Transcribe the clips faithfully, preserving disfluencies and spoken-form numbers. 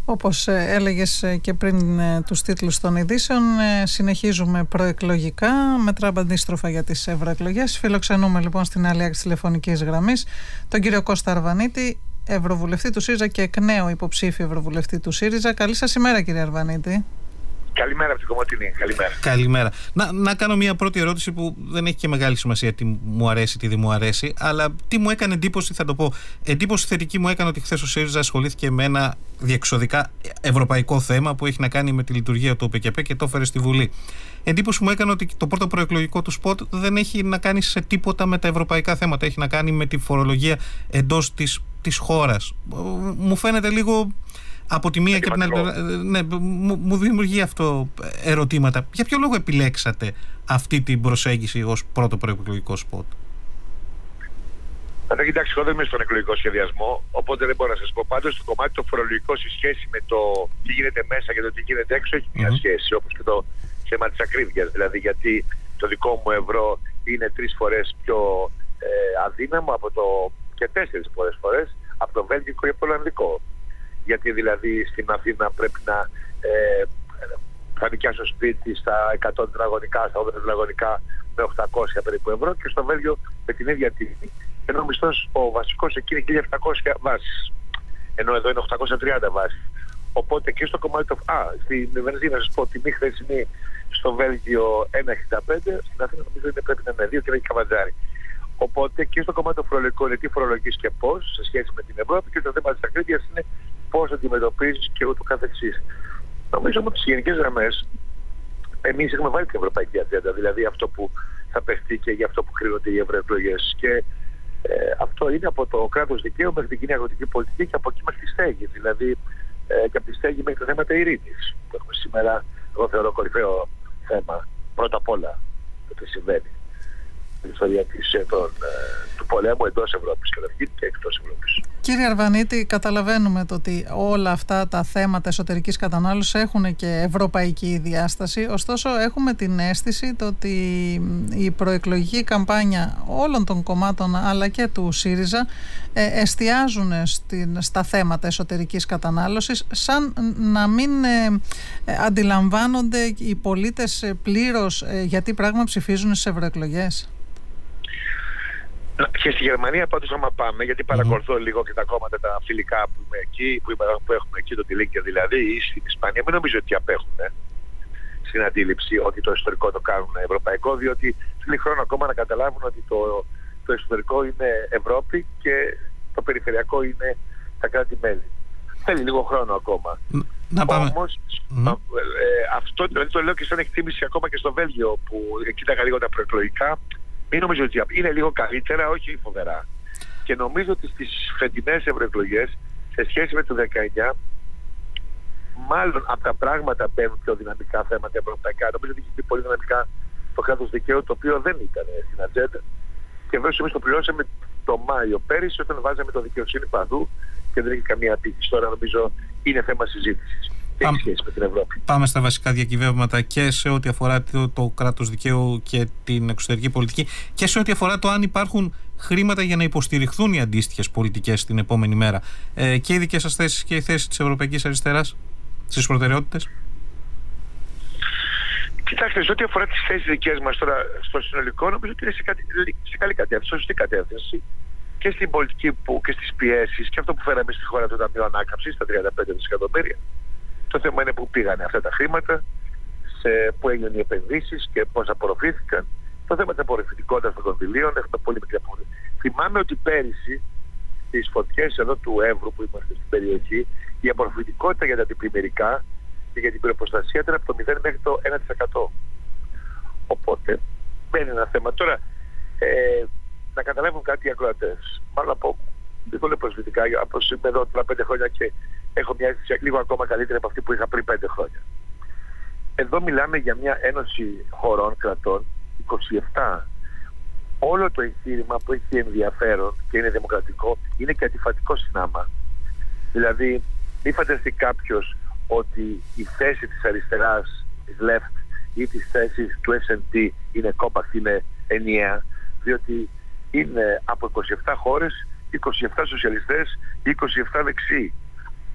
Όπως έλεγες και πριν τους τίτλους των ειδήσεων, συνεχίζουμε προεκλογικά, μέτρα αντίστροφα για τις ευρωεκλογές. Φιλοξενούμε λοιπόν στην άλλη άκρη της τηλεφωνικής γραμμής τον κύριο Κώστα Αρβανίτη, ευρωβουλευτή του ΣΥΡΙΖΑ και εκ νέου υποψήφιο ευρωβουλευτή του ΣΥΡΙΖΑ. Καλή σας ημέρα, κύριε Αρβανίτη. Καλημέρα από την Κομωτινή. Καλημέρα. Καλημέρα. Να, να κάνω μια πρώτη ερώτηση που δεν έχει και μεγάλη σημασία τι μου αρέσει, τι δεν μου αρέσει, αλλά τι μου έκανε εντύπωση, θα το πω. Εντύπωση θετική μου έκανε ότι χθες ο ΣΥΡΙΖΑ ασχολήθηκε με ένα διεξοδικά ευρωπαϊκό θέμα που έχει να κάνει με τη λειτουργία του ΟΠΕΚΕΠΕ και το έφερε στη Βουλή. Εντύπωση μου έκανε ότι το πρώτο προεκλογικό του σποτ δεν έχει να κάνει σε τίποτα με τα ευρωπαϊκά θέματα. Έχει να κάνει με τη φορολογία εντός της, της χώρας. Μου φαίνεται λίγο. Από τη μία και από την άλλη, ναι, μου, μου δημιουργεί αυτό ερωτήματα. Για ποιο λόγο επιλέξατε αυτή την προσέγγιση ως πρώτο προεκλογικό σποτ? Θα κοιτάξτε, εγώ δεν είμαι στον εκλογικό σχεδιασμό, οπότε δεν μπορώ να σας πω. Πάντως, το κομμάτι το φορολογικό σε σχέση με το τι γίνεται μέσα και το τι γίνεται έξω έχει μια mm-hmm. σχέση, όπως και το θέμα της ακρίβειας. Δηλαδή, γιατί το δικό μου ευρώ είναι τρεις φορές πιο ε, αδύναμο από το, και τέσσερις πολλές φορές από το βέλγικο ή από το ολλανδικό. Γιατί δηλαδή στην Αθήνα πρέπει να ε, θα νοικιάσω σπίτι στα εκατό τετραγωνικά, στα ογδόντα τετραγωνικά με οκτακόσια περίπου ευρώ και στο Βέλγιο με την ίδια τιμή. Ενώ ο μισθός ο βασικός εκεί είναι χίλια επτακόσια βάσεις. Ενώ εδώ είναι οκτακόσια τριάντα βάσεις. Οπότε και στο κομμάτι του. Α, στην βενζίνα να σας πω τιμή χθεσινή στο Βέλγιο ένα εξήντα πέντε, στην Αθήνα νομίζω είναι, πρέπει να είναι δύο και έχει καβατζάρι. Οπότε και στο κομμάτι του φορολογικού είναι τι φορολογείς και πώς σε σχέση με την Ευρώπη και το θέμα της ακρίβειας είναι πώς αντιμετωπίζεις και ούτω καθεξής. Νομίζω ότι στις γενικές γραμμές εμείς έχουμε βάλει την ευρωπαϊκή ατζέντα, δηλαδή αυτό που θα παιχτεί και για αυτό που κρίνονται οι ευρωεκλογές. Και ε, αυτό είναι από το κράτος δικαίου μέχρι την κοινή αγροτική πολιτική και από εκεί μέχρι τη στέγη. Δηλαδή ε, και από τη στέγη μέχρι τα θέματα ειρήνης που έχουμε σήμερα, εγώ θεωρώ κορυφαίο θέμα πρώτα απ' όλα το τι συμβαίνει. Την ιστορία της, τον, του πολέμου εντός Ευρώπης καταρχήν και εκτός Ευρώπης. Κύριε Αρβανίτη, καταλαβαίνουμε το ότι όλα αυτά τα θέματα εσωτερικής κατανάλωσης έχουν και ευρωπαϊκή διάσταση, ωστόσο έχουμε την αίσθηση το ότι η προεκλογική καμπάνια όλων των κομμάτων αλλά και του ΣΥΡΙΖΑ ε, εστιάζουν στην, στα θέματα εσωτερικής κατανάλωσης σαν να μην ε, ε, αντιλαμβάνονται οι πολίτες πλήρως ε, γιατί πράγμα ψηφίζουν στις ευρωεκλογές. Και στη Γερμανία πάντως άμα πάμε, γιατί παρακολουθώ mm-hmm. λίγο και τα κόμματα τα φιλικά που, είμαι εκεί, που, είμαι, που έχουμε εκεί, το Τιλίνκερ δηλαδή, ή στην Ισπανία, μην νομίζω ότι απέχουν ε, στην αντίληψη ότι το ιστορικό το κάνουν ευρωπαϊκό, διότι θέλει χρόνο ακόμα να καταλάβουν ότι το, το ιστορικό είναι Ευρώπη και το περιφερειακό είναι τα κράτη-μέλη. Θέλει λίγο χρόνο ακόμα. Να πάμε. Όμως, mm-hmm. ε, αυτό δηλαδή, το λέω και σαν εκτίμηση ακόμα και στο Βέλγιο, που κοίταγα λίγο τα προεκλογικά. Μην νομίζω ότι είναι λίγο καλύτερα, όχι φοβερά. Και νομίζω ότι στις φετινές ευρωεκλογές, σε σχέση με το δεκαεννιά, μάλλον από τα πράγματα μπαίνουν πιο δυναμικά θέματα ευρωπαϊκά. Νομίζω ότι έχει πολύ δυναμικά το κράτος δικαίου, το οποίο δεν ήταν στην ατζέντα. Και βέβαια εμείς το πληρώσαμε το Μάιο πέρυσι, όταν βάζαμε το δικαιοσύνη παντού και δεν έχει καμία απήχηση. Τώρα νομίζω είναι θέμα συζήτησης. Πάμε, με την Ευρώπη. Πάμε στα βασικά διακυβεύματα και σε ό,τι αφορά το, το κράτος δικαίου και την εξωτερική πολιτική και σε ό,τι αφορά το αν υπάρχουν χρήματα για να υποστηριχθούν οι αντίστοιχες πολιτικές την επόμενη μέρα. Ε, και οι δικές σας θέσεις και η θέση της Ευρωπαϊκής Αριστεράς στις προτεραιότητες. Κοιτάξτε, σε ό,τι αφορά τις θέσεις δικές μας τώρα στο συνολικό, νομίζω ότι είναι σε, κάτι, σε καλή κατεύθυνση, σωστή κατεύθυνση και στην πολιτική που, και στις πιέσεις και αυτό που φέραμε στη χώρα του Ταμείου Ανάκαμψης, τα τριάντα πέντε δισεκατομμύρια. Το θέμα είναι που πήγανε αυτά τα χρήματα, σε πού έγιναν οι επενδύσεις και πώς απορροφήθηκαν. Το θέμα της απορροφητικότητας των κονδυλίων έχουμε πολύ μικρή απορροφή. Θυμάμαι ότι πέρυσι στις φωτιές εδώ του Εύρου που είμαστε στην περιοχή, η απορροφητικότητα για τα αντιπλημμυρικά και για την πυροπροστασία ήταν από το μηδέν μέχρι το ένα τοις εκατό. Οπότε μπαίνει ένα θέμα. Τώρα ε, να καταλάβουν κάτι οι ακροατές. Μάλλον από δεν το λέω προσβλητικά, όπως είμαι εδώ τώρα πέντε χρόνια και έχω μια αίσθηση λίγο ακόμα καλύτερη από αυτή που είχα πριν πέντε χρόνια. Εδώ μιλάμε για μια ένωση χωρών, κρατών, είκοσι επτά. Όλο το εγχείρημα που έχει ενδιαφέρον και είναι δημοκρατικό είναι και αντιφατικό συνάμα. Δηλαδή, μην φανταστεί κάποιος ότι η θέση της αριστεράς, της left ή της θέσης του ες εν ντι είναι compact, είναι ενιαία, διότι είναι από είκοσι επτά χώρες, είκοσι επτά σοσιαλιστές, είκοσι επτά δεξιοί.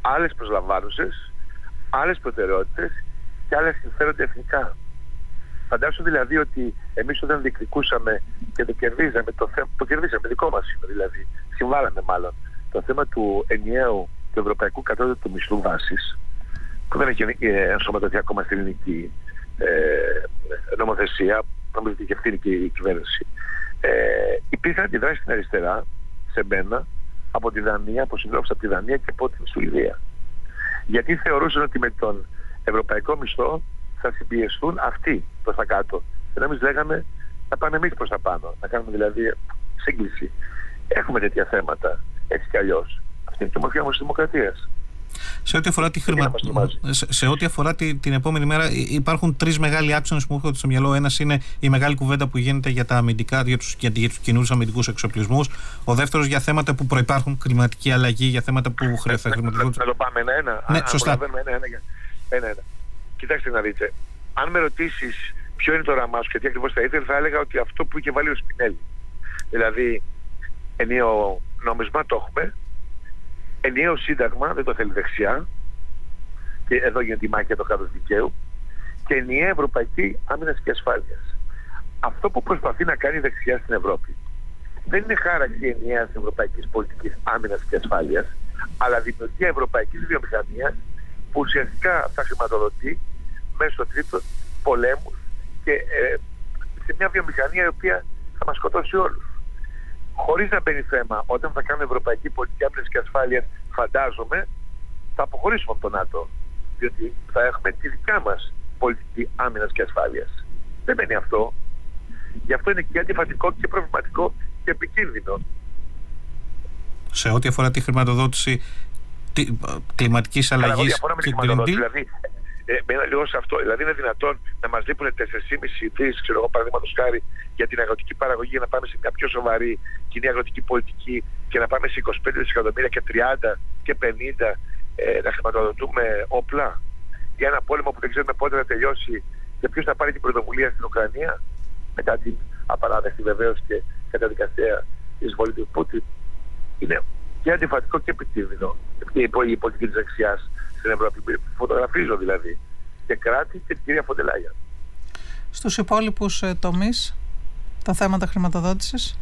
άλλες προσλαμβάνουσες, άλλες προτεραιότητες και άλλες συμφέροντα εθνικά. Φαντάσου δηλαδή ότι εμείς όταν διεκδικούσαμε και το κερδίζαμε, το, θέμα, το κερδίσαμε δικό μας είναι, δηλαδή συμβάλαμε μάλλον το θέμα του ενιαίου του ευρωπαϊκού κατώτατου μισθού βάσης, που δεν έχει ενσωματωθεί ακόμα στην ελληνική ε, νομοθεσία, νομίζω ότι είχε ευθύνη και η κυβέρνηση. Ε, υπήρχαν αντιδράσεις στην αριστερά, σε μένα, από τη Δανία, από συντρόφους από τη Δανία και από την Σουηδία. Γιατί θεωρούσαν ότι με τον ευρωπαϊκό μισθό θα συμπιεστούν αυτοί προς τα κάτω. Ενώ εμείς λέγαμε να πάμε εμείς προς τα πάνω, να κάνουμε δηλαδή σύγκληση. Έχουμε τέτοια θέματα, έτσι κι αλλιώς. Αυτή είναι η μορφή όμως της δημοκρατίας. Σε ό,τι αφορά, τη χρημα... σε, σε ό,τι αφορά τη, την επόμενη μέρα, υπάρχουν τρεις μεγάλοι άξονες που μου έρχονται στο μυαλό. Ένας είναι η μεγάλη κουβέντα που γίνεται για τα αμυντικά, για τους, για, για τους κοινούς αμυντικούς εξοπλισμούς. Ο δεύτερος για θέματα που προϋπάρχουν, κλιματική αλλαγή, για θέματα που χρειάζεται να χρηματοδοτούν. Να το πάμε ένα-ένα. Ναι, σωστά. Ένα-ένα. Κοιτάξτε να δείτε. Αν με ρωτήσεις ποιο είναι το όραμά σου και τι ακριβώς θα ήθελε, θα έλεγα ότι αυτό που είχε βάλει ο Σπινέλη. Δηλαδή, ενιαίο νόμισμα το έχουμε. Ενιαίο σύνταγμα, δεν το θέλει δεξιά, και εδώ γίνεται η μάχη για το κράτος δικαίου, και ενιαία ευρωπαϊκή άμυνας και ασφάλειας. Αυτό που προσπαθεί να κάνει η δεξιά στην Ευρώπη δεν είναι χάραξη ενιαίας ευρωπαϊκής πολιτικής άμυνας και ασφάλειας, αλλά δημιουργία ευρωπαϊκής βιομηχανίας που ουσιαστικά θα χρηματοδοτεί μέσω τρίτων πολέμους και ε, σε μια βιομηχανία η οποία θα μας σκοτώσει όλους. Χωρίς να μπαίνει θέμα, όταν θα κάνουμε ευρωπαϊκή πολιτική άμυνας και ασφάλειας, φαντάζομαι, θα αποχωρήσουμε από το ΝΑΤΟ. Διότι θα έχουμε τη δικιά μας πολιτική άμυνας και ασφάλειας. Δεν μένει αυτό. Γι' αυτό είναι και αντιφατικό και προβληματικό και επικίνδυνο. Σε ό,τι αφορά τη χρηματοδότηση κλιματικής αλλαγής και Green Deal. Δηλαδή, ε, μένω λίγο σε αυτό. Δηλαδή, είναι δυνατόν να μας λείπουν τέσσερα κόμμα πέντε δις, ξέρω εγώ, παραδείγματος χάρη, για την αγροτική παραγωγή, για να πάμε σε μια πιο σοβαρή κοινή αγροτική πολιτική και να πάμε σε είκοσι πέντε δισεκατομμύρια και τριάντα και πενήντα ε, να χρηματοδοτούμε όπλα για ένα πόλεμο που δεν ξέρουμε πότε θα τελειώσει και ποιος θα πάρει την πρωτοβουλία στην Ουκρανία μετά την απαράδεκτη βεβαίως και καταδικαστέα εισβολή του Πούτιν. Είναι και αντιφατικό και επικίνδυνο και η πολιτική της δεξιάς στην Ευρώπη. Φωτογραφίζω δηλαδή και κράτη και την κυρία Φοντελάγια. Στους υπόλοιπους ε, τομείς, τα θέματα χρηματοδότησης,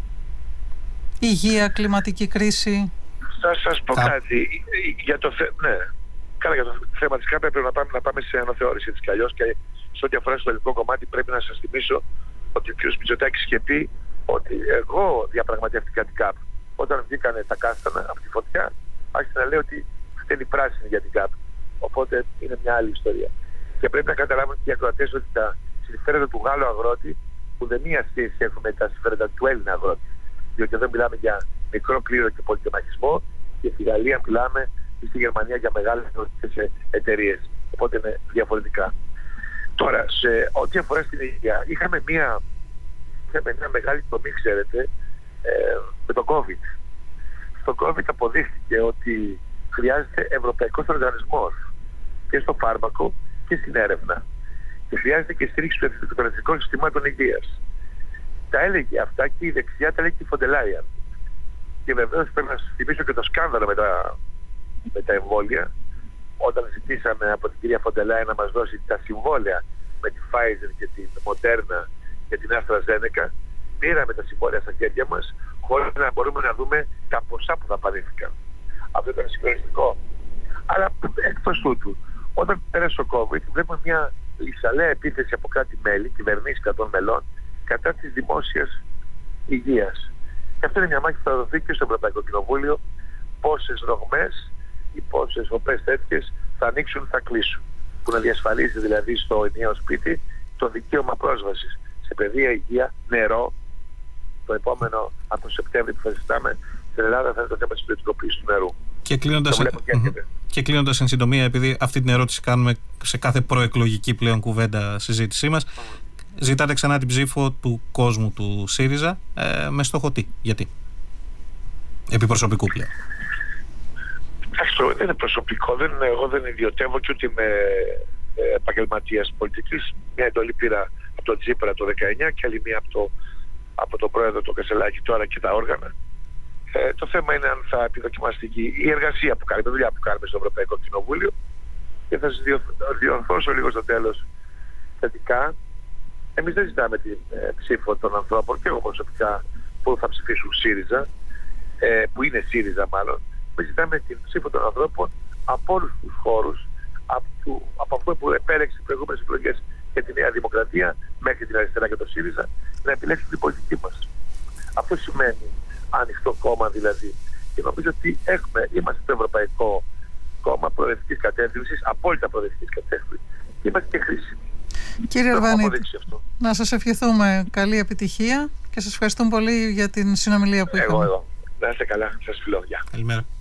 υγεία, κλιματική κρίση. Θα σας πω Κα... κάτι. Για το, θε... ναι. Καλά, για το θέμα της ΚΑΠ πρέπει να πάμε, να πάμε σε αναθεώρηση της κι αλλιώς, και σε ό,τι αφορά στο ελληνικό κομμάτι πρέπει να σας θυμίσω ότι ο κ. Μητσοτάκης είχε πει ότι εγώ διαπραγματεύτηκα την ΚΑΠ. Όταν βγήκανε τα κάστανα από τη φωτιά, άρχισε να λέει ότι φταίνει πράσινη για την ΚΑΠ. Οπότε είναι μια άλλη ιστορία. Και πρέπει να καταλάβουν και οι ακροατές ότι τα συμφέροντα του Γάλλου αγρότη ουδέμια σχέση έχουν με τα συμφέροντα του Έλληνα αγρότη. Διότι εδώ μιλάμε για μικρό κλήρο και πολυτεμαχισμό, και στη Γαλλία μιλάμε ή στη Γερμανία για μεγάλες αγροτικές εταιρείες. Οπότε είναι διαφορετικά. Τώρα, σε ό,τι αφορά στην υγεία, είχαμε μια, είχαμε μια μεγάλη τομή, ξέρετε, ε, με το COVID. Στο COVID αποδείχθηκε ότι χρειάζεται ευρωπαϊκός οργανισμός και στο φάρμακο και στην έρευνα. Και χρειάζεται και στήριξη των εθνικών συστημάτων υγείας. Τα έλεγε αυτά και η δεξιά, τα έλεγε και η Φοντελάιαν. Και βεβαίως πρέπει να σας θυμίσω και το σκάνδαλο με τα, με τα εμβόλια, όταν ζητήσαμε από την κυρία Φοντελάιαν να μας δώσει τα συμβόλαια με τη Pfizer και την Moderna και την AstraZeneca. Πήραμε τα συμβόλαια στα χέρια μας χωρίς να μπορούμε να δούμε τα ποσά που θα παρήθηκαν. Αυτό ήταν συγκλονιστικό. Αλλά εκτός τούτου, όταν πέρασε ο COVID, βλέπουμε μια λυσαλέα επίθεση από κράτη-μέλη, κυβερνήσεις κρατών μελών, κατά της δημόσιας υγείας. Και αυτό είναι μια μάχη που θα δοθεί και στο Ευρωπαϊκό Κοινοβούλιο. Πόσες ρογμές ή πόσες οπές τέτοιες θα ανοίξουν, θα κλείσουν. Που να διασφαλίσει δηλαδή στο ενιαίο σπίτι το δικαίωμα πρόσβασης σε παιδεία, υγεία, νερό. Το επόμενο, από το Σεπτέμβριο που θα συζητάμε, στην Ελλάδα θα είναι το θέμα της ποιοτικοποίησης του νερού. Και κλείνοντας, mm-hmm. και κλείνοντας εν συντομία, επειδή αυτή την ερώτηση κάνουμε σε κάθε προεκλογική πλέον κουβέντα συζήτησή μας, mm. ζητάτε ξανά την ψήφο του κόσμου του ΣΥΡΙΖΑ ε, με στόχο τι, γιατί? Επί προσωπικού πλέον. Αυτό δεν είναι προσωπικό, δεν, εγώ δεν ιδιωτεύω και ούτε είμαι ε, επαγγελματίας πολιτικής. Μια εντολή πήρα από τον Τσίπρα το δεκαεννιά και άλλη μία από, το, από τον πρόεδρο τον Κασελάκη τώρα και τα όργανα. Ε, το θέμα είναι αν θα επιδοκιμαστεί η εργασία που κάνουμε, η δουλειά που κάνουμε στο Ευρωπαϊκό Κοινοβούλιο. Και θα σας διορθώσω λίγο στο τέλος θετικά. Εμείς δεν ζητάμε την ε, ψήφο των ανθρώπων, και εγώ προσωπικά που θα ψηφίσουν ΣΥΡΙΖΑ, ε, που είναι ΣΥΡΙΖΑ μάλλον. Εμείς ζητάμε την ψήφο των ανθρώπων από όλους τους χώρους, από, του, από αυτό που επέλεξε οι προηγούμενες εκλογές για τη Νέα Δημοκρατία μέχρι την αριστερά και το ΣΥΡΙΖΑ, να επιλέξουν την πολιτική μας. Αυτό σημαίνει ανοιχτό κόμμα δηλαδή. Και νομίζω ότι έχουμε, είμαστε το Ευρωπαϊκό Κόμμα προοδευτικής κατεύθυνσης, απόλυτα προοδευτικής κατεύθυνσης. Και είμαστε και χρήσιμοι. Κύριε Αρβανίτη, να σας ευχηθούμε καλή επιτυχία και σας ευχαριστούμε πολύ για την συνομιλία που είχαμε. Εγώ, εγώ. Να είστε καλά. Σας φιλώ. Γεια. Καλημέρα.